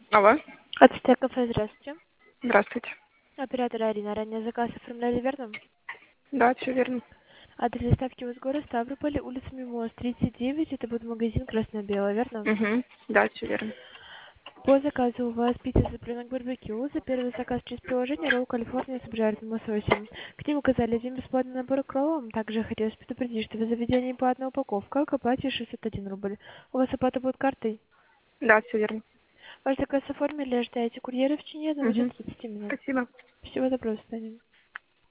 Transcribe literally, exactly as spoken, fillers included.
Алло, Ацтек кафе, здравствуйте. здравствуйте. Оператор Арина. Ранее заказ оформляли, верно? Да, все верно. Адрес доставки у вас город Ставрополь, улица Мимоз, тридцать девять. Это будет магазин красно-белое, верно? Угу. Да, все верно. По заказу у вас пицца цыпленок барбекю. За первый заказ через приложение ролл Калифорния с обжаренным лососем. К ним указали один бесплатный набор к роллам. Также хотелось предупредить, что за заведение платная упаковка, к оплате шестьдесят один рубль. У вас оплата будет картой? Да, все верно. Ваш заказ оформили, ожидаете курьера в течение одного часа Угу. тридцати минут. Спасибо. Всего доброго, до свидания.